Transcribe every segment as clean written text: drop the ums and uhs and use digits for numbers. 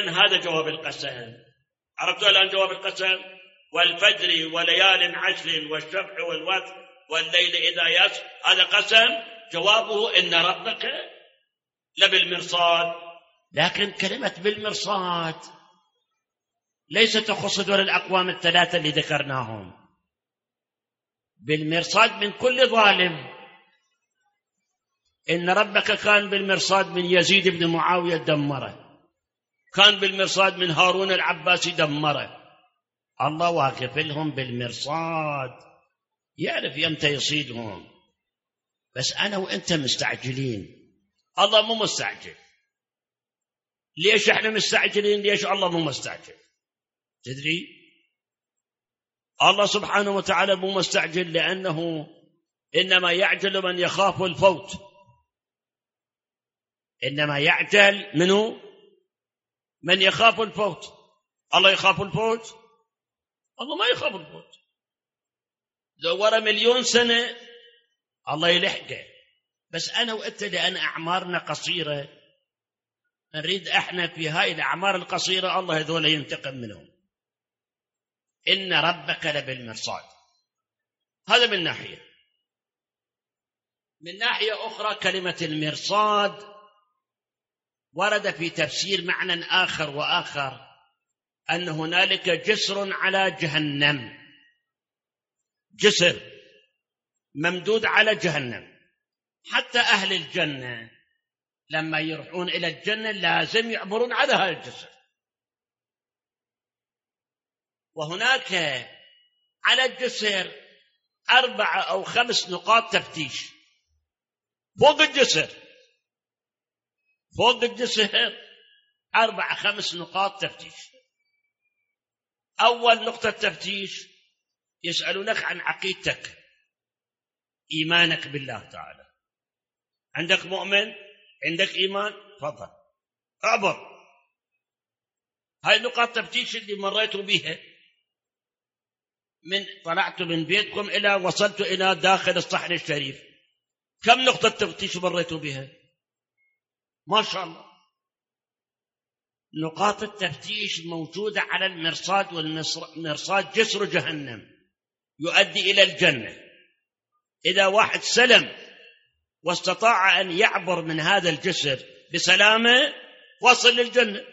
إذن هذا جواب القسم. عرفتوا الآن جواب القسم؟ والفجر وليال عشر والشفع والوتر والليل إذا يسر، هذا قسم جوابه إن ربك لبالمرصاد. لكن كلمة بالمرصاد ليست تخص دول الأقوام الثلاثة اللي ذكرناهم. بالمرصاد من كل ظالم. إن ربك كان بالمرصاد من يزيد بن معاوية دمره، كان بالمرصاد من هارون العباسي دمره. الله واقف لهم بالمرصاد، يعرف يمتى يصيدهم. بس أنا وإنت مستعجلين، الله مو مستعجل. ليش احنا مستعجلين؟ ليش الله مو مستعجل؟ تدري؟ الله سبحانه وتعالى مو مستعجل لأنه إنما يعجل من يخاف الفوت. إنما يعجل منه من يخاف الفوت. الله يخاف الفوت؟ الله ما يخاف الفوت. لو ورا 1,000,000 سنة الله يلحقه. بس أنا وأنت لأن أعمارنا قصيرة نريد احنا في هاي الأعمار القصيرة الله هذول ينتقم منهم. إن ربك لبالمرصاد. هذا من ناحية. من ناحية أخرى كلمة المرصاد ورد في تفسير معنى آخر وآخر، أن هنالك جسر على جهنم، جسر ممدود على جهنم. حتى أهل الجنة لما يروحون إلى الجنة لازم يعبرون على هذا الجسر. وهناك على الجسر 4 أو 5 نقاط تفتيش فوق الجسر. فوق الجسر 4 5 نقاط تفتيش. أول نقطة تفتيش يسألونك عن عقيدتك، إيمانك بالله تعالى. عندك مؤمن؟ عندك إيمان؟ تفضل أعبر. هاي نقاط تفتيش اللي مريتوا بها، من طلعتوا من بيتكم إلى وصلتوا إلى داخل الصحن الشريف. كم نقطة تفتيش مريتوا بها؟ ما شاء الله. نقاط التفتيش موجودة على المرصاد، والمرصاد جسر جهنم يؤدي إلى الجنة. إذا واحد سلم واستطاع أن يعبر من هذا الجسر بسلامة وصل للجنة.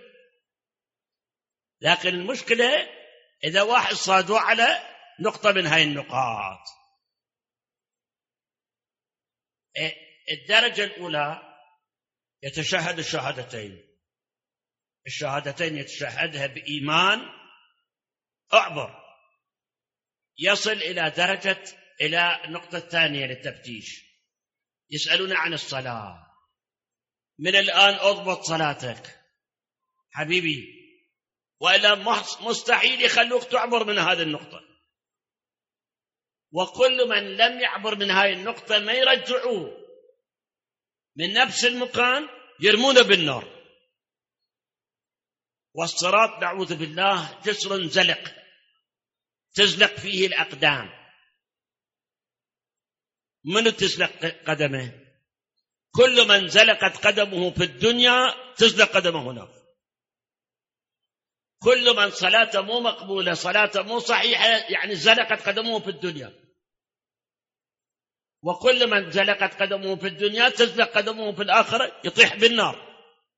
لكن المشكلة إذا واحد صادوا على نقطة من هاي النقاط. الدرجة الأولى يتشهد الشهادتين يتشهدها بإيمان، أعبر، يصل إلى النقطة الثانية للتفتيش. يسألون عن الصلاة. من الآن أضبط صلاتك حبيبي، وإلا مستحيل يخلوك تعبر من هذه النقطة. وكل من لم يعبر من هذه النقطة ما يرجعوه من نفس المكان، يرمونه بالنار. والصراط نعوذ بالله جسر زلق تزلق فيه الأقدام. من تزلق قدمه؟ كل من زلقت قدمه في الدنيا تزلق قدمه هناك. كل من صلاته مو مقبولة، صلاته مو صحيحة، يعني زلقت قدمه في الدنيا. وكل من زلقت قدمه في الدنيا تزلق قدمه في الآخرة، يطيح بالنار.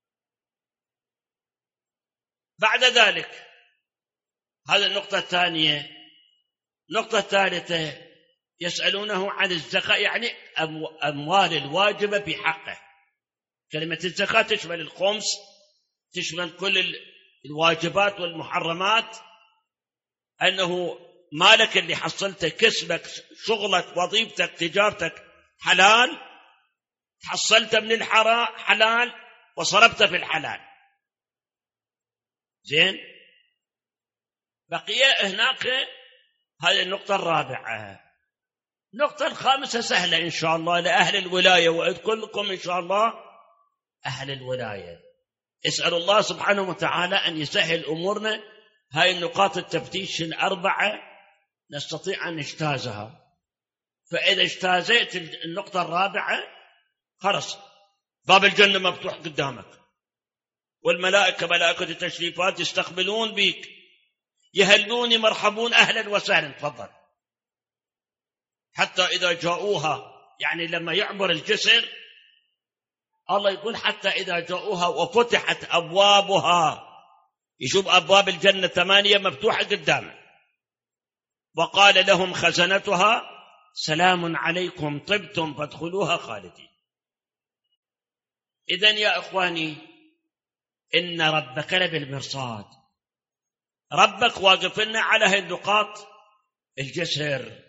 بعد ذلك هذه النقطة الثانية. النقطة الثالثة يسألونه عن الزكاة، يعني أموال الواجبة في حقه. كلمة الزكاة تشمل الخمس، تشمل كل الواجبات والمحرمات. أنه مالك اللي حصلته، كسبك، شغلك، وظيفتك، تجارتك حلال، حصلت من الحرام حلال وصرفت في الحلال. زين، بقي هناك هذه النقطة الرابعة. النقطة الخامسة سهلة إن شاء الله لأهل الولاية، وأذكر لكم إن شاء الله أهل الولاية. اسأل الله سبحانه وتعالى أن يسهل أمورنا. هاي النقاط التفتيش 4 نستطيع أن نجتازها. فإذا اجتازيت النقطة الرابعة خلاص باب الجنة مفتوح قدامك، والملائكة ملائكة التشريفات يستقبلون بك، يهلون مرحبون أهلا وسهلا تفضل. حتى إذا جاءوها، يعني لما يعبر الجسر، الله يقول حتى إذا جاءوها وفتحت أبوابها، يشوف أبواب الجنة 8 مفتوحة قدامه، وقال لهم خزنتها سلام عليكم طبتم فادخلوها خالدين. إذن يا إخواني، إن ربك لبالمرصاد، ربك واقف لنا على هذه النقاط الجسر.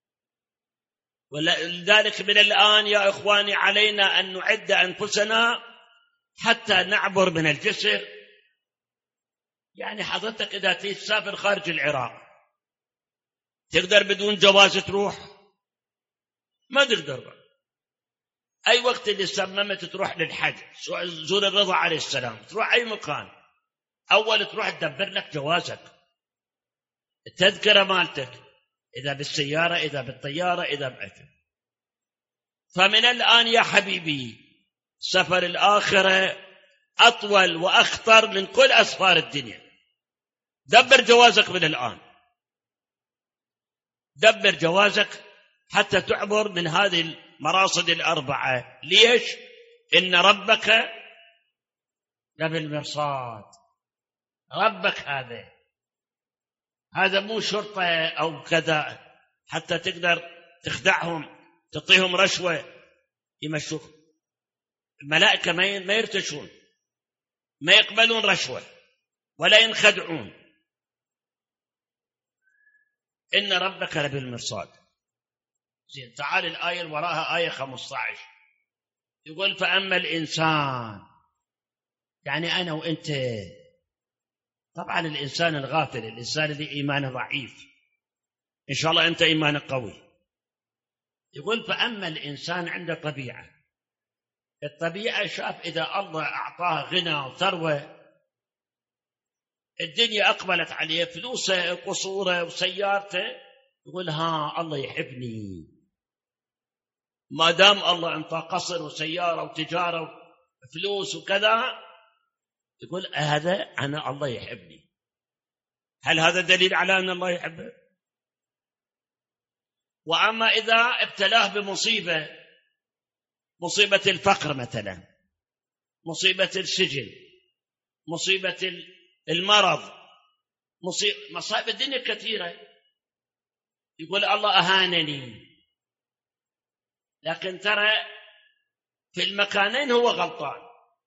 ولذلك من الآن يا إخواني علينا أن نعد أنفسنا حتى نعبر من الجسر. يعني حضرتك إذا تسافر خارج العراق تقدر بدون جواز تروح؟ ما تقدر. أي وقت اللي سممت تروح للحج، زور الرضا عليه السلام، تروح أي مكان، أول تروح تدبر لك جوازك، التذكرة مالتك، إذا بالسيارة إذا بالطيارة إذا بأجل. فمن الآن يا حبيبي سفر الآخرة أطول وأخطر من كل أسفار الدنيا. دبر جوازك من الآن، دبر جوازك حتى تعبر من هذه المراصد الأربعة. ليش؟ إن ربك لبالمرصاد. ربك هذا مو شرطة أو كذا حتى تقدر تخدعهم تعطيهم رشوة يمشوك. الملائكة ما يرتشون، ما يقبلون رشوة ولا ينخدعون. إن ربك لبالمرصاد. زين، تعال الآية اللي وراها آية 15 يقول فأما الإنسان، يعني أنا وإنت، طبعا الإنسان الغافل، الإنسان اللي إيمانه ضعيف، إن شاء الله أنت إيمانك قوي. يقول فأما الإنسان عنده طبيعة، الطبيعة شاف إذا الله أعطاه غنى وثروة، الدنيا أقبلت عليه، فلوسه قصوره وسيارته، يقول ها الله يحبني، ما دام الله أنطى قصر وسيارة وتجارة وفلوس وكذا، يقول هذا أنا الله يحبني. هل هذا دليل على أن الله يحبه؟ وأما إذا ابتلاه بمصيبة، مصيبة الفقر مثلا، مصيبة السجن، مصيبة المرض، مصائب الدنيا كثيرة، يقول الله أهانني. لكن ترى في المكانين هو غلطان.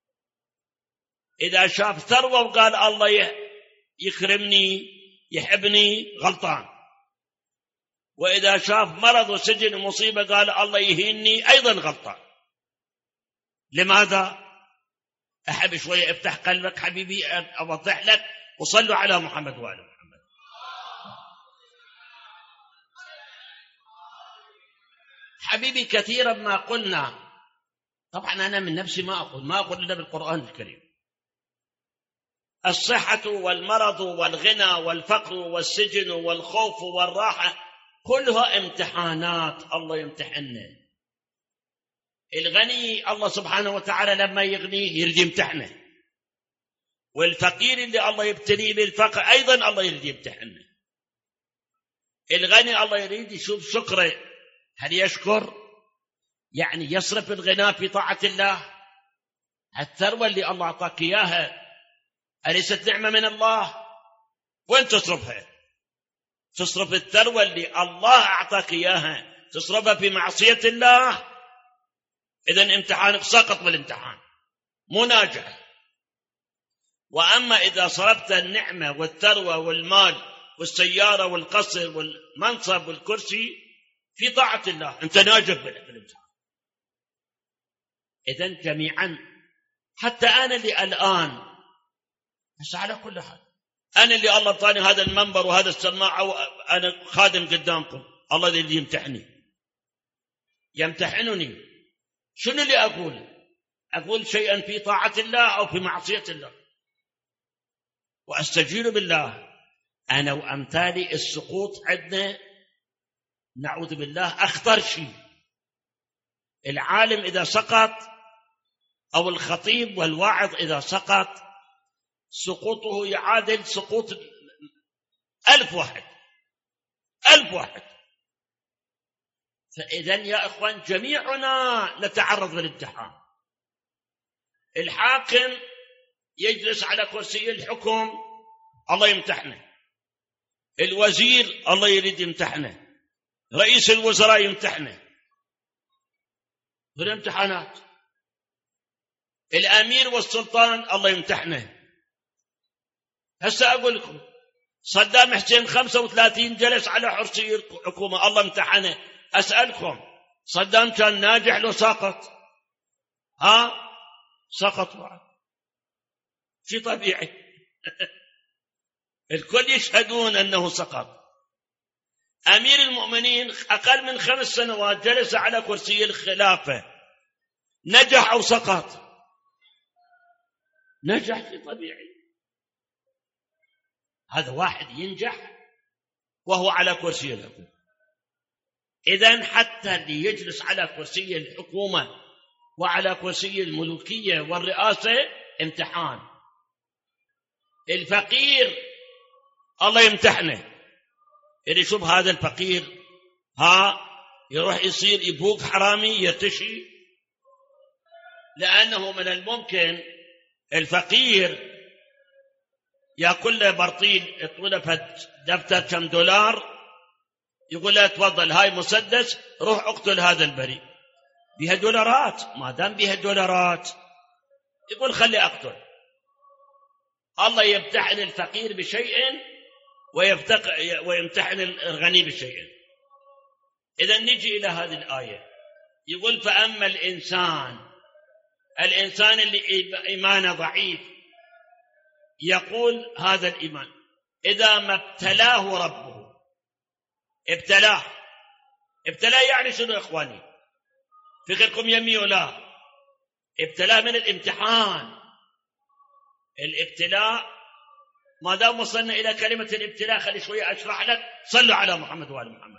إذا شاف ثروة وقال الله يكرمني يحبني غلطان، وإذا شاف مرض وسجن ومصيبة قال الله يهيني أيضا غلطان. لماذا؟ أحب شوية افتح قلبك حبيبي أوضح لك، وصلوا على محمد وآل محمد. حبيبي كثيرا ما قلنا، طبعا أنا من نفسي ما أقول إلا بالقرآن الكريم، الصحة والمرض والغنى والفقر والسجن والخوف والراحة كلها امتحانات الله يمتحننا. الغني الله سبحانه وتعالى لما يغنيه يريد يمتحنه، والفقير اللي الله يبتليه بالفقر أيضا الله يريد يمتحنه. الغني الله يريد يشوف شكره، هل يشكر؟ يعني يصرف الغنى في طاعة الله. الثروة اللي الله أعطاك إياها أليست نعمة من الله؟ وين تصرفها؟ تصرف الثروة اللي الله أعطاك إياها تصرفها في معصية الله، إذن امتحانك ساقط بالامتحان، مو ناجح. وأما إذا صرفت النعمة والثروة والمال والسيارة والقصر والمنصب والكرسي في طاعة الله، أنت ناجح بالامتحان. إذن جميعا، حتى أنا اللي الآن، بس على كل حال أنا اللي الله طاني هذا المنبر وهذا السماعة وأنا خادم قدامكم، الله اللي يمتحنني. شنو اللي أقول شيئا في طاعة الله أو في معصية الله، وأستجير بالله. أنا وأمثالي السقوط عندنا نعوذ بالله أخطر شيء. العالم إذا سقط أو الخطيب والواعظ إذا سقط سقوطه يعادل سقوط 1000 واحد. 1000 واحد. فإذا يا إخوان جميعنا نتعرض للامتحان. الحاكم يجلس على كرسي الحكم، الله يمتحنه. الوزير الله يريد يمتحنه. رئيس الوزراء يمتحنه. بالامتحانات. الأمير والسلطان الله يمتحنه. هسه أقول لكم صدام حسين 35 جلس على كرسي الحكومة، الله امتحنه. أسألكم صدام كان ناجح لو ساقط؟ سقط بعد. شيء طبيعي. الكل يشهدون أنه سقط. أمير المؤمنين أقل من 5 سنوات جلس على كرسي الخلافة، نجح أو سقط؟ نجح. شيء طبيعي. هذا واحد ينجح وهو على كرسي الحكومة. إذن حتى اللي يجلس على كرسي الحكومة وعلى كرسي الملوكية والرئاسة امتحان. الفقير الله يمتحنه. اللي يشوف هذا الفقير يروح يصير يبوق حرامي يرتشي، لأنه من الممكن الفقير يأكل له برطيل يطوله دفتر كم $، يقول له تفضل هاي مسدس، روح اقتل هذا البريء. بها دولارات، ما دام بها دولارات يقول خلي اقتل. الله يمتحن الفقير بشيء ويمتحن الغني بشيء. إذا نجي إلى هذه الآية، يقول فأما الإنسان اللي إيمانه ضعيف، يقول هذا الإيمان إذا ما ابتلاه ربه. ابتلاه يعني شنو يا إخواني؟ فكركم يمي ولا ابتلاه من الامتحان. الابتلاء ما دام وصلنا إلى كلمة الابتلاء خلي شوية أشرح لك. صلوا على محمد وآل محمد.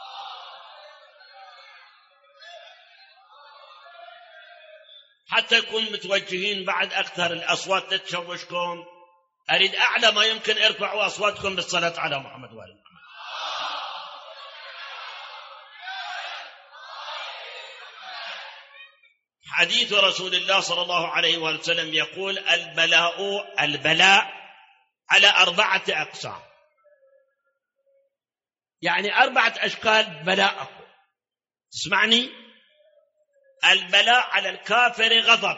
حتى يكون متوجهين بعد أكثر الأصوات تتشوشكم، أريد أعلى ما يمكن ارفعوا أصواتكم بالصلاة على محمد وآل محمد. حديث رسول الله صلى الله عليه وسلم يقول البلاء على 4 أقسام. يعني 4 أشكال بلاء. تسمعني؟ البلاء على الكافر غضب.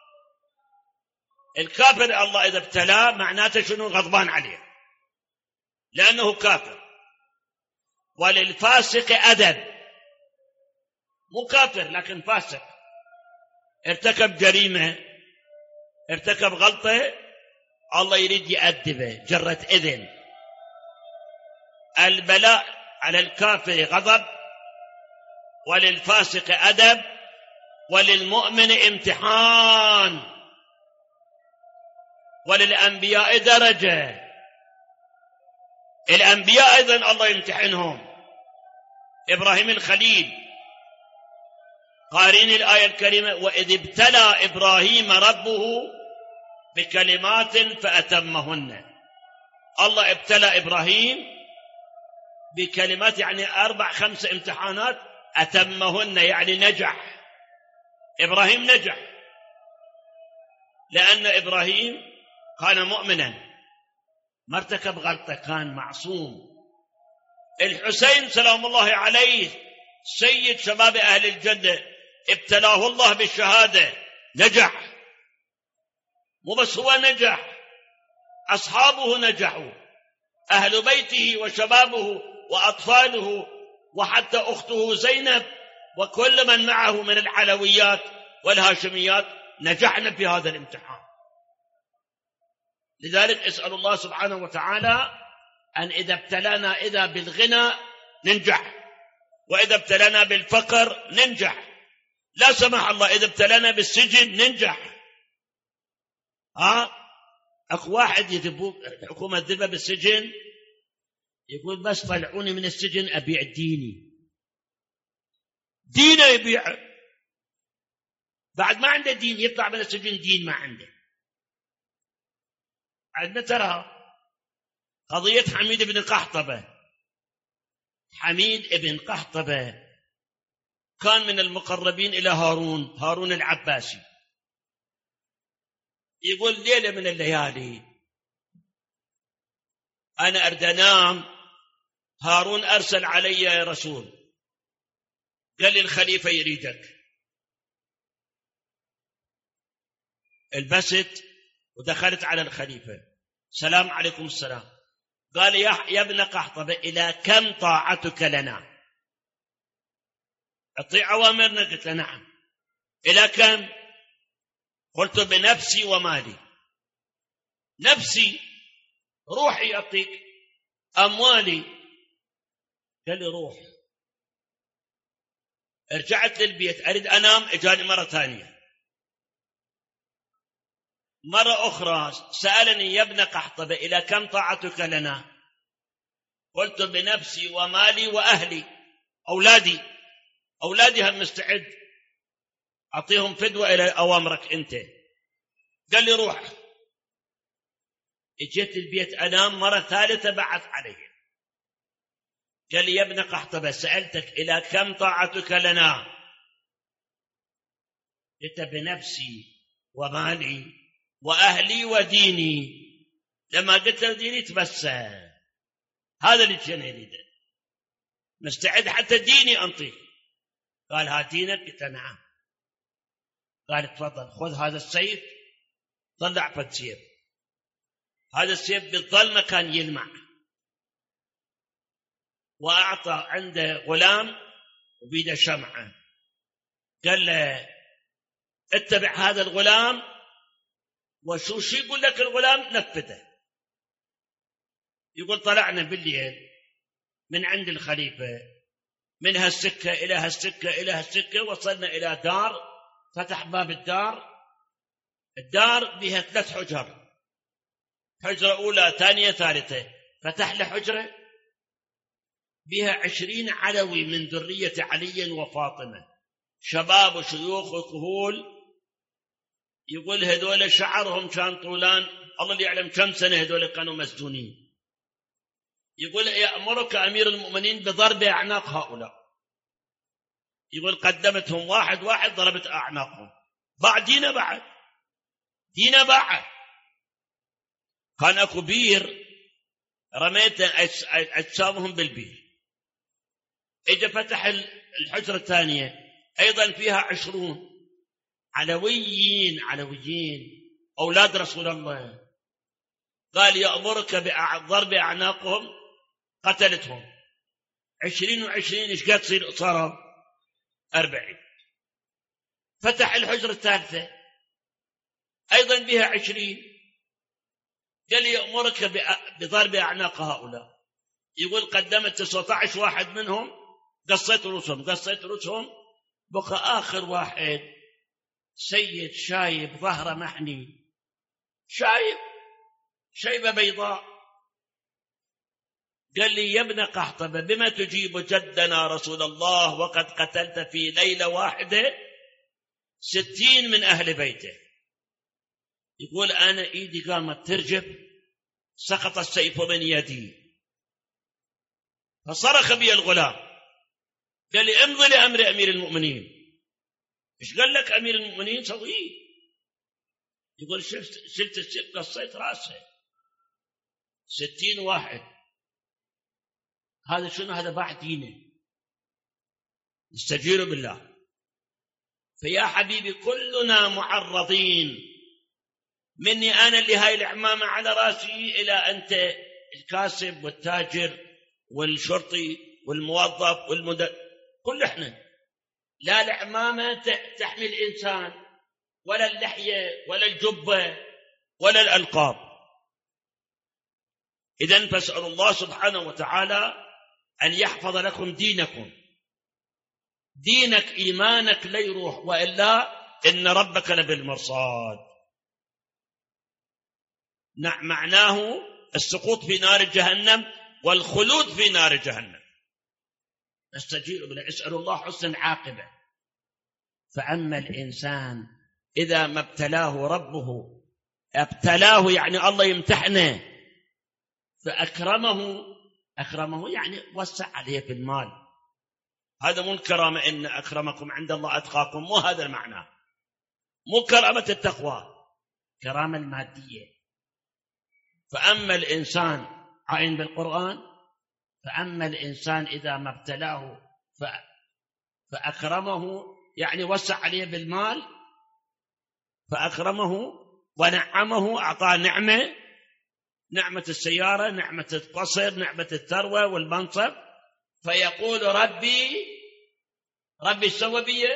الكافر الله إذا ابتلاه معناته شنو؟ غضبان عليه لأنه كافر. وللفاسق أدب، مو كافر لكن فاسق، ارتكب جريمة، ارتكب غلطة، الله يريد يأدبه جرة إذن. البلاء على الكافر غضب، وللفاسق أدب، وللمؤمن امتحان، وللأنبياء درجة. الأنبياء أيضا الله يمتحنهم. إبراهيم الخليل قارين الآية الكريمة وإذ ابتلى إبراهيم ربه بكلمات فأتمهن. الله ابتلى إبراهيم بكلمات، يعني 4-5 امتحانات، أتمهن يعني نجح. إبراهيم نجح لأن إبراهيم كان مؤمنا، ما ارتكب غلطة، كان معصوم. الحسين سلام الله عليه سيد شباب أهل الجنة، ابتلاه الله بالشهادة، نجح. مو بس هو نجح، أصحابه نجحوا، أهل بيته وشبابه وأطفاله وحتى أخته زينب وكل من معه من العلويات والهاشميات نجحنا في هذا الامتحان. لذلك اسأل الله سبحانه وتعالى أن إذا ابتلانا إذا بالغنى ننجح، وإذا ابتلانا بالفقر ننجح، لا سمح الله إذا ابتلانا بالسجن ننجح. أكو واحد يذبوه الحكومة تذبه بالسجن، يقول بس طلعوني من السجن أبيع دينه يبيع، بعد ما عنده دين يطلع من السجن دين ما عنده. عندنا ترى قضية حميد بن قحطبة. حميد بن قحطبة كان من المقربين إلى هارون العباسي. يقول ليلة من الليالي أنا أريد أنام، هارون أرسل علي يا رسول، قال لي الخليفة يريدك. البست ودخلت على الخليفة، سلام عليكم السلام. قال يا ابن قحطبة إلى كم طاعتك لنا؟ أطيع أوامرنا؟ قلت له نعم. إلى كم؟ قلت بنفسي ومالي. نفسي روحي أعطيك، أموالي. قال لي روح. رجعت للبيت أريد أنام، إجاني مرة ثانية. مرة أخرى سألني يا ابن قحطبة إلى كم طاعتك لنا؟ قلت بنفسي ومالي وأهلي، أولادي هم مستعد أعطيهم فدوة إلى أوامرك أنت. قال لي روح. اجيت البيت أنام، مرة ثالثة بعث علي، قال لي يا ابن قحطبة سألتك إلى كم طاعتك لنا؟ قلت بنفسي ومالي وأهلي وديني. لما قلت له ديني تبسم، هذا اللي كان يريده، مستعد حتى ديني أنطيه. قال ها دينك؟ قلت نعم. قال تفضل خذ هذا السيف. طلع فد سيف، هذا السيف بالظلمة كان يلمع. وأعطى عنده غلام وبيده شمعة، قال له اتبع هذا الغلام وشو يقول لك الغلام نفذه. يقول طلعنا بالليل من عند الخليفة، من هالسكة إلى هالسكة إلى هالسكة، وصلنا إلى دار. فتح باب الدار بها 3 حجر، حجرة أولى ثانية ثالثة. فتح له حجرة بها 20 علوي من ذرية علي وفاطمة، شباب وشيوخ وكهول. يقول هذول شعرهم كان طولان، الله اللي يعلم كم سنة هذول كانوا مسجونين. يقول يأمرك أمير المؤمنين بضرب أعناق هؤلاء. يقول قدمتهم واحد واحد، ضربت أعناقهم. دينا بعد كان أكو بير، رميت أجسامهم بالبير. إجا فتح الحجرة الثانية أيضا فيها 20 علويين أولاد رسول الله. قال يأمرك بضرب أعناقهم، قتلتهم 20 و20. إيش قد صاروا 40. فتح الحجرة الثالثة أيضا بها 20. قال يأمرك بضرب أعناق هؤلاء. يقول قدمت 19 واحد منهم، قصيت رؤوسهم. بقى آخر واحد سيد شايب ظهره محني، شيبة بيضاء. قال لي يا ابن قحطبة بما تجيب جدنا رسول الله وقد قتلت في ليلة واحدة 60 من أهل بيته. يقول أنا إيدي قامت ترجف، سقط السيف من يدي، فصرخ بي الغلام، قال لي امضي لأمر أمير المؤمنين. إيش قال لك أمير المؤمنين؟ سويه. يقول شلت السيف قصيت رأسه 60 واحد. هذا شنو؟ هذا بعد دينه، نستجير بالله. فيا حبيبي كلنا معرضين، مني أنا اللي هاي العمامة على رأسي إلى أنت الكاسب والتاجر والشرطي والموظف كل إحنا. لا العمامة تحمي الإنسان، ولا اللحية ولا الجبة ولا الألقاب. إذن فاسأل الله سبحانه وتعالى أن يحفظ لكم دينكم. دينك إيمانك لا يروح، وإلا إن ربك لبالمرصاد. معناه السقوط في نار جهنم والخلود في نار جهنم. نستجير بالله، اسأل الله حسن العاقبة. فأما الإنسان إذا ما ابتلاه ربه ابتلاه يعني الله يمتحنه، فأكرمه يعني وسع عليه في المال. هذا مو الكرامة، إن أكرمكم عند الله أتقاكم، مو هذا المعنى، مو كرامة التقوى، كرامة المادية. فأما الإنسان عين بالقرآن، فأما الإنسان إذا ما ابتلاه فأكرمه يعني وسع عليه بالمال، فأكرمه ونعمه، أعطاه نعمة السيارة، نعمة القصر، نعمة الثروة والمنصب، فيقول ربي سوى بي،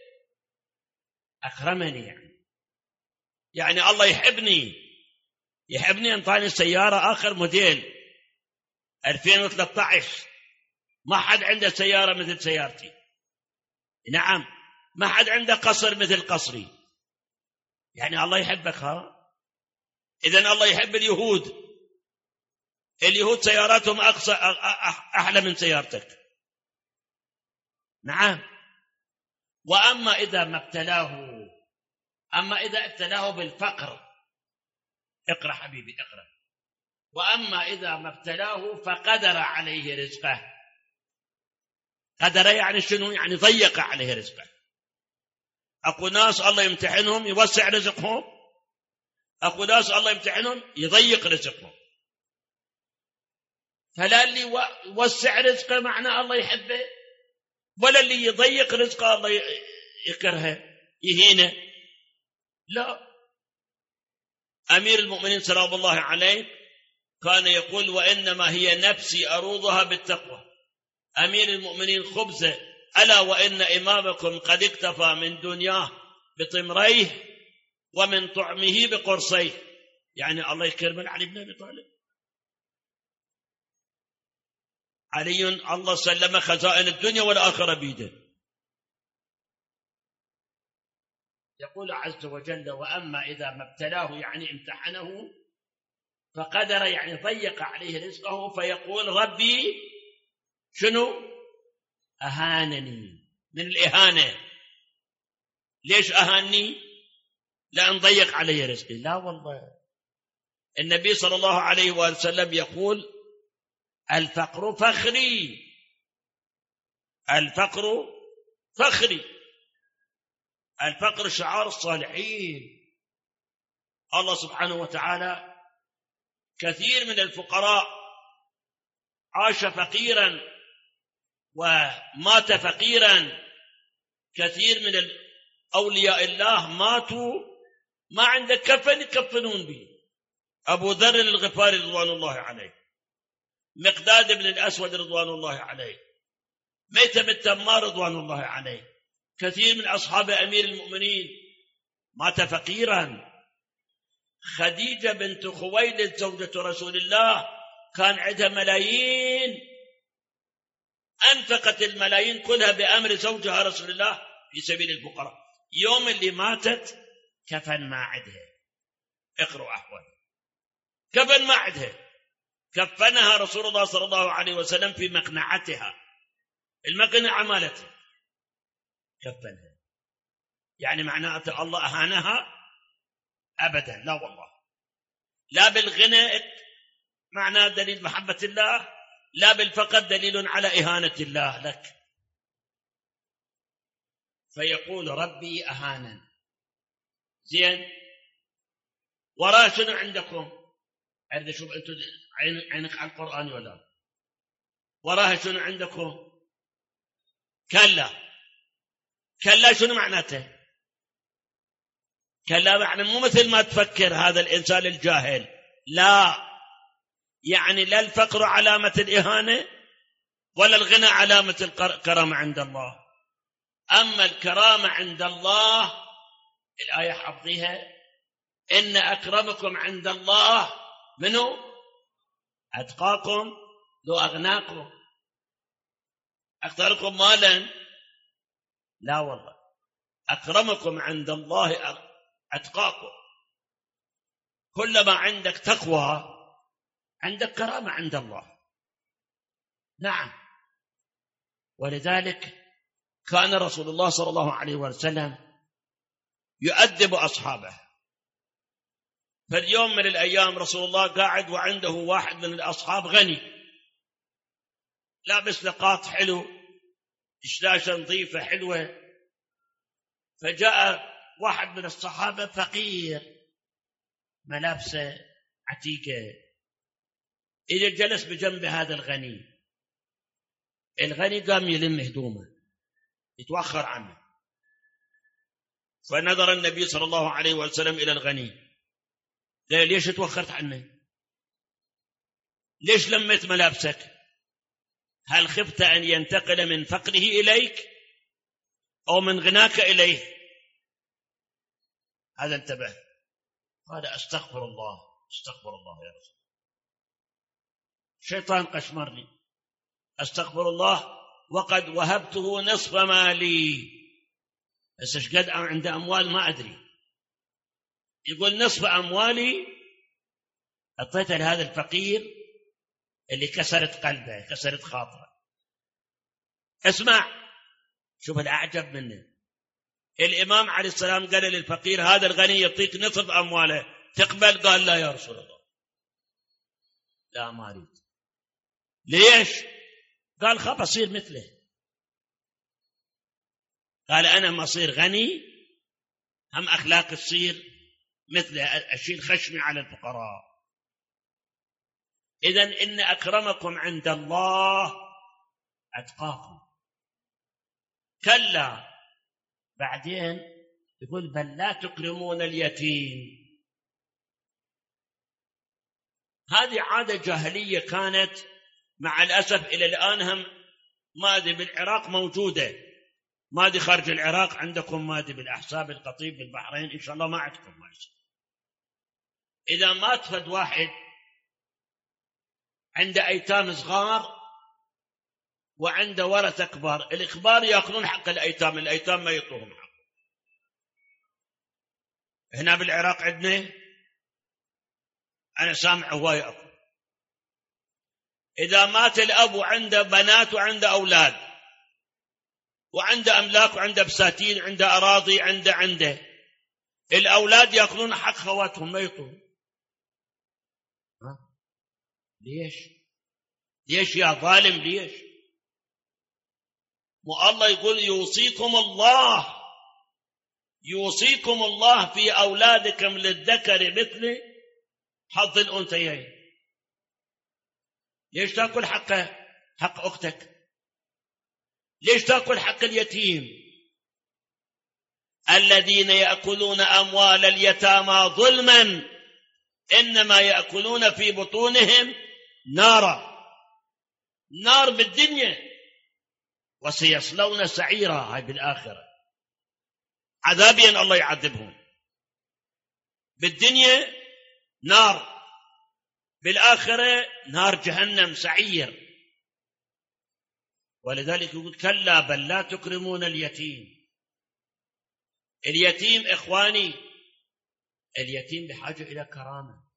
أكرمني، يعني الله يحبني انطاني سيارة آخر موديل 2013. ما حد عنده سيارة مثل سيارتي، نعم، ما حد عنده قصر مثل قصري، يعني الله يحبك. إذن الله يحب اليهود سياراتهم أحلى من سيارتك، نعم. وأما إذا ابتلاه بالفقر، اقرأ حبيبي اقرأ. وأما إذا ما ابتلاه فقدر عليه رزقه، قدر يعني شنو؟ يعني ضيق عليه رزقه. أكو ناس الله يمتحنهم يوسع رزقهم، أكو ناس الله يمتحنهم يضيق رزقهم. فلا اللي يوسع رزقه معناه الله يحبه، ولا اللي يضيق رزقه الله يكرهه يهينه، لا. أمير المؤمنين سلام الله عليه كان يقول: وإنما هي نفسي أروضها بالتقوى. أمير المؤمنين خبزه، ألا وإن إمامكم قد اكتفى من دنياه بطمريه ومن طعمه بقرصيه. يعني الله يكرم علي بن أبي طالب. علي الله سلم خزائن الدنيا والآخرة بيده. يقول عز وجل: وأما إذا ما ابتلاه يعني امتحنه فقدر يعني ضيق عليه رزقه، فيقول ربي شنو؟ أهانني. من الإهانة. ليش أهانني؟ لأن ضيق عليه رزقي. لا والله، النبي صلى الله عليه وسلم يقول: الفقر فخري، الفقر فخري. الفقر شعار الصالحين. الله سبحانه وتعالى كثير من الفقراء عاش فقيرا ومات فقيرا. كثير من أولياء الله ماتوا ما عنده كفن يكفنون به. أبو ذر الغفاري رضوان الله عليه، مقداد بن الأسود رضوان الله عليه، ميتم التمار رضوان الله عليه، كثير من أصحاب أمير المؤمنين مات فقيرا. خديجة بنت خويلد زوجة رسول الله كان عندها ملايين، أنفقت الملايين كلها بأمر زوجها رسول الله في سبيل الفقراء. يوم اللي ماتت كفن ما عندها. اقرأوا أحوال، كفن ما عندها، كفنها رسول الله صلى الله عليه وسلم في مقنعتها، المقنعة مالتها كفنها. يعني معناته الله أهانها؟ أبدا، لا والله. لا بالغنى معناه دليل محبة الله، لا بالفقر دليل على إهانة الله لك. فيقول ربي أهانا. زين، وراه شنو عندكم؟ أريد أشوف أنتم عينك على القرآن ولا؟ وراه شنو عندكم؟ كلا شنو معناته؟ كلا معنى مو مثل ما تفكر هذا الإنسان الجاهل، لا، يعني لا الفقر علامة الإهانة ولا الغنى علامة الكرامة عند الله. أما الكرامة عند الله، الآية حفظيها: إن أكرمكم عند الله منو؟ أتقاكم. لو أغناكم أكثركم مالا، لا والله، أكرمكم عند الله أتقاكم. كلما عندك تقوى عندك كرامة عند الله، نعم. ولذلك كان رسول الله صلى الله عليه وسلم يؤدب أصحابه. فاليوم من الأيام رسول الله قاعد وعنده واحد من الأصحاب غني لابس لقاط حلو، دشداشة نظيفة حلوة. فجاء واحد من الصحابة فقير ملابسه عتيقة، إذا جلس بجنب هذا الغني، الغني قام يلم هدومه يتوخر عنه. فنظر النبي صلى الله عليه وسلم إلى الغني، قال: ليش توخرت عنه؟ ليش لميت ملابسك؟ هل خفت أن ينتقل من فقره إليك أو من غناك إليه؟ هذا انتبه، قال: أستغفر الله أستغفر الله يا رسول الله. شيطان قشمرني، أستغفر الله وقد وهبته نصف مالي. بس ايش قد عنده أموال ما أدري. يقول: نصف أموالي أعطيتها لهذا الفقير اللي كسرت قلبه كسرت خاطره. اسمع، شوف الأعجب منه. الإمام عليه السلام قال للفقير: هذا الغني يعطيك نصف أمواله، تقبل؟ قال: لا يا رسول الله، لا ما أريد. ليش؟ قال: خاف أصير مثله. قال: أنا ما أصير غني هم أخلاق تصير مثله، أشيل خشمي على الفقراء. إذن إن أكرمكم عند الله أتقاكم. كلا، بعدين يقول: بل لا تكرمون اليتيم. هذه عادة جاهلية كانت مع الأسف إلى الآن هم مادي بالعراق موجودة، مادي خارج العراق عندكم، مادي بالأحساب القطيب بالبحرين، إن شاء الله ما عندكم ما يصير. إذا مات فد واحد عنده أيتام صغار وعنده ورثة كبار، الكبار يأخذون حق الأيتام، الأيتام ما يطلبون حق. هنا بالعراق عندنا أنا سامع هواي أكو، إذا مات الأب وعنده بنات وعنده أولاد وعنده أملاك وعنده بساتين وعنده أراضي عنده الأولاد يأخذون حق خواتهم ما يطلبون. ليش يا ظالم؟ ليش؟ والله يقول: يوصيكم الله في أولادكم للذكر مثل حظ الأنثيين. ليش تأكل حق أختك؟ ليش تأكل حق اليتيم؟ الذين يأكلون أموال اليتامى ظلما إنما يأكلون في بطونهم نارا، نار بالدنيا، وسيصلون سعيرا، هاي بالآخرة، عذابيا الله يعذبهم. بالدنيا نار، بالآخرة نار جهنم سعير. ولذلك يقول: كلا بل لا تكرمون اليتيم. اليتيم إخواني، اليتيم بحاجة إلى كرامة.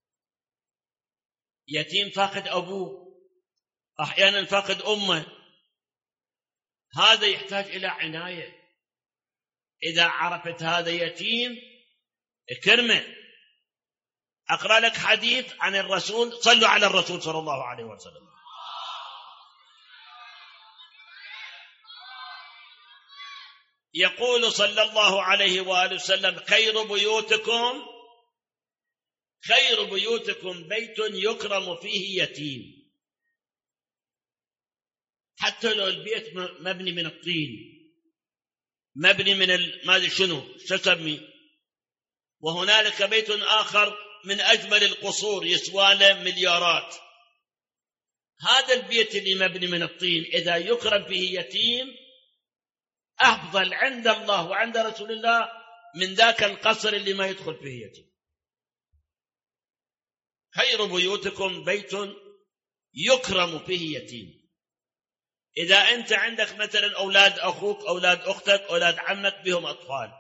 يتيم فاقد أبوه، أحيانا فاقد أمه، هذا يحتاج إلى عناية. إذا عرفت هذا يتيم اكرمه. أقرأ لك حديث عن الرسول، صلوا على الرسول صلى الله عليه وسلم. يقول صلى الله عليه وآله وسلم: خير بيوتكم بيت يكرم فيه يتيم. حتى لو البيت مبني من الطين، مبني من ما ادري شنو تسمي، وهنالك بيت آخر من أجمل القصور يسوى له مليارات، هذا البيت اللي مبني من الطين إذا يكرم فيه يتيم أفضل عند الله وعند رسول الله من ذاك القصر اللي ما يدخل فيه يتيم. خير بيوتكم بيت يكرم فيه يتيم. إذا أنت عندك مثلا أولاد أخوك، أولاد أختك، أولاد عمك بهم أطفال،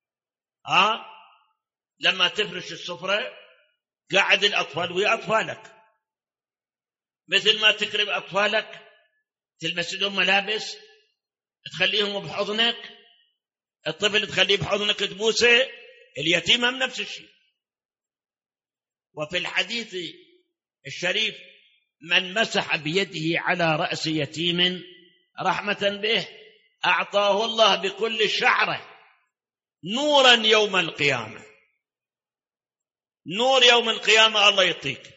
لما تفرش السفرة قاعد الأطفال ويا أطفالك، مثل ما تكرم أطفالك تلبس لهم ملابس تخليهم بحضنك، الطفل تخليه بحضنك تبوسه، اليتيم هم نفس الشيء. وفي الحديث الشريف: من مسح بيده على رأس يتيم رحمة به أعطاه الله بكل شعرة نورا يوم القيامة. نور يوم القيامة الله يعطيك.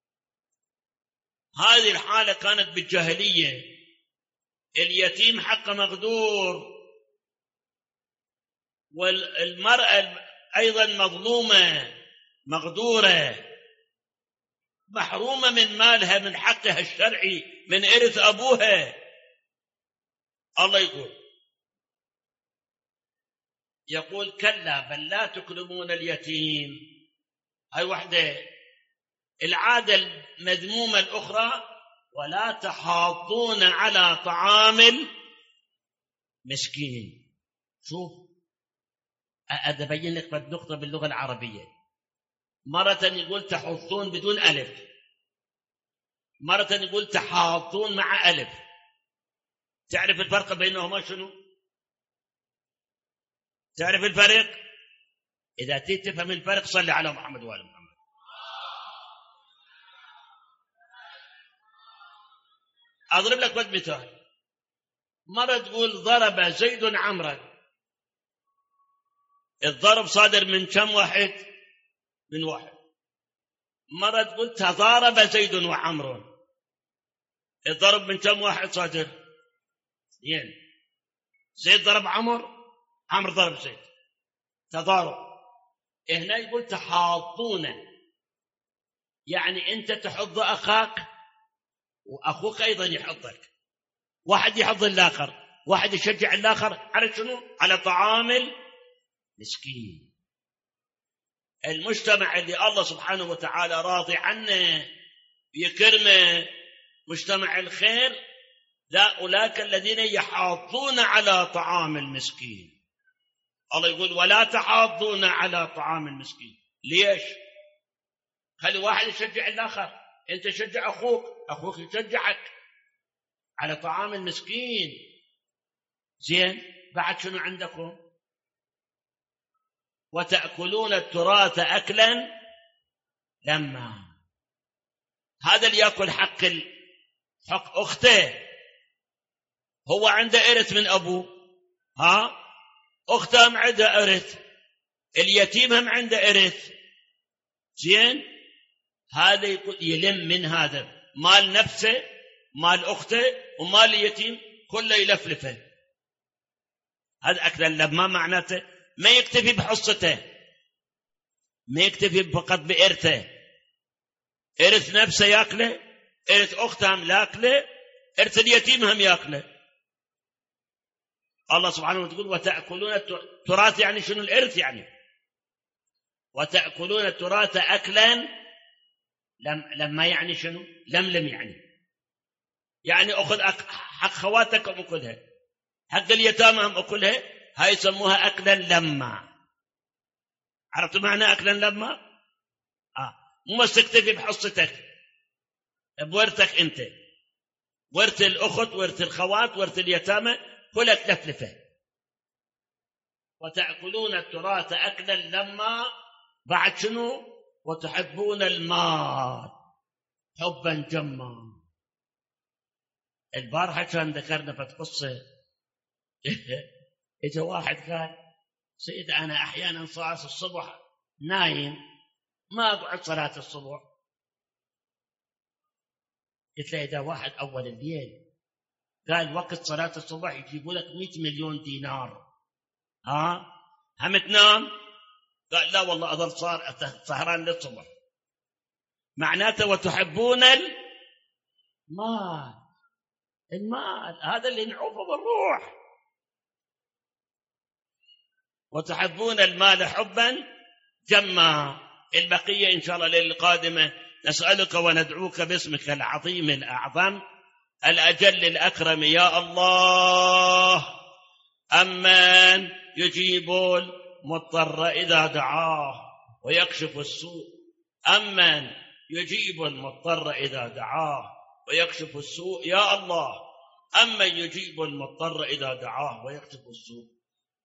هذه الحالة كانت بالجاهلية، اليتيم حقه مقدور، والمرأة أيضا مظلومة مقدورة، محرومة من مالها، من حقها الشرعي، من إرث أبوها. الله يقول كلا بل لا تكرمون اليتيم. هاي وحدة. العادة المذمومة الأخرى: ولا تحاضون على طعام المسكين. شوف، أبين لك نقطة باللغة العربية. مرة يقول تحضون بدون ألف، مرة يقول تحاضون مع ألف. تعرف الفرق بينهما شنو؟ تعرف الفرق؟ إذا تفهم الفرق صلي على محمد وآل محمد. أضرب لك مثال. مرة تقول ضرب زيد عمرا، الضرب صادر من كم واحد؟ من واحد. مرة تقول تضارب زيد وعمر، الضرب من كم واحد صادر؟ اثنين. زيد ضرب عمر، عمر ضرب زيد، تضارب. هنا يقول تحاضون، يعني أنت تحض أخاك وأخوك أيضا يحضك، واحد يحض الآخر، واحد يشجع الآخر على شنو؟ على طعام المسكين. المجتمع اللي الله سبحانه وتعالى راضي عنه يكرمه، مجتمع الخير، لا أولئك الذين يحاضون على طعام المسكين. الله يقول ولا تحاضون على طعام المسكين. ليش؟ خلي واحد يشجع الآخر، أنت شجع أخوك، أخوك يشجعك على طعام المسكين. زين، بعد شنو عندكم؟ وتأكلون التراث أكلا لما. هذا اللي يأكل حق أخته، هو عنده إرث من أبوه، أخته هم عنده إرث، اليتيم هم عنده إرث. زين، هذا يلم من هذا مال نفسه، مال أخته، ومال اليتيم كله يلفلفه. هذا أكلا لما معناته ما يكتفي بحصته، ما يكتفي فقط بإرثه، إرث نفسه يأكله، إرث أخته هم يأكله، إرث اليتيم هم يأكله. الله سبحانه وتعالى يقول وتأكلون التراث، يعني شنو الإرث؟ يعني وتأكلون التراث أكلا لما، يعني شنو؟ لم يعني أخذ حق خواتك أكلها، حق اليتامى هم أكلها، هاي يسموها أكلا لما. عرفت معنى أكلا لما؟ مو تكتفي بحصتك بورثك أنت، ورث الأخت، ورث الخوات، ورث اليتامى، كلها تلفلفه. وتأكلون التراث أكلا لما، بعد شنو؟ وتحبون المال حبا جما. البارحة كان ذكرنا في قصة إجا واحد قال سيد أنا أحيانا صلاة الصبح نايم ما أقعد صلاة الصبح. قلت له إذا واحد أول الليل قال وقت صلاة الصبح يجيبوا لك 100 مليون دينار، هم تنام؟ قال لا والله أظل سهران للصبح. معناته وتحبون المال هذا اللي نعوفه بالروح. وتحبون المال حبا جما. البقية إن شاء الله الليلة القادمة نسألك وندعوك باسمك العظيم الأعظم الأجل الأكرم يا الله، أمن يجيب المضطر إذا دعاه ويكشف السوء، أمن يجيب المضطر إذا دعاه ويكشف السوء يا الله، أمن يجيب المضطر إذا دعاه ويكشف السوء.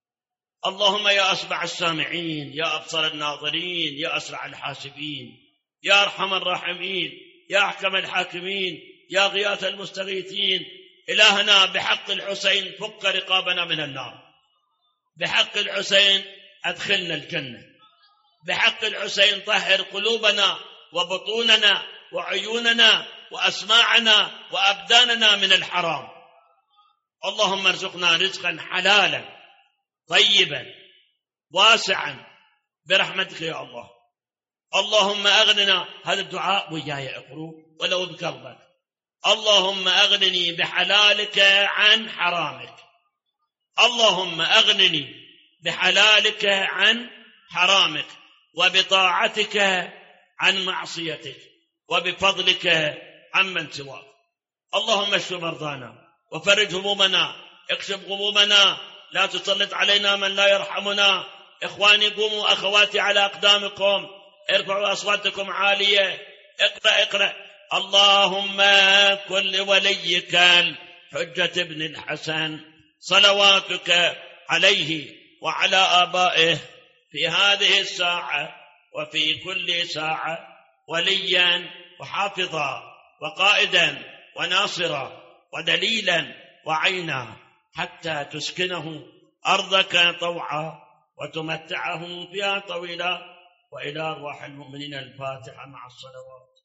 اللهم يا أسمع السامعين، يا أبصر الناظرين، يا أسرع الحاسبين، يا أرحم الراحمين، يا أحكم الحاكمين، يا غياث المستغيثين. إلهنا بحق الحسين فك رقابنا من النار، بحق الحسين أدخلنا الجنة، بحق الحسين طهر قلوبنا وبطوننا وعيوننا وأسماعنا وأبداننا من الحرام. اللهم ارزقنا رزقا حلالا طيبا واسعا برحمتك يا الله. اللهم أغننا، هذا الدعاء وياي اقرأ ولو بقلبك. اللهم أغنني بحلالك عن حرامك، اللهم أغنني بحلالك عن حرامك، وبطاعتك عن معصيتك، وبفضلك عمن سواك. اللهم اشف مرضانا وفرج همومنا، اكشف غمومنا، لا تسلط علينا من لا يرحمنا. إخواني قوموا أخواتي على أقدامكم، ارفعوا أصواتكم عالية، اقرأ. اللهم كن لوليك الحجة بن الحسن صلواتك عليه وعلى آبائه في هذه الساعة وفي كل ساعة وليا وحافظا وقائدا وناصرا ودليلا وعينا، حتى تسكنه أرضك طوعا وتمتعه فيها طويلا. وإلى أرواح المؤمنين الفاتحة مع الصلوات.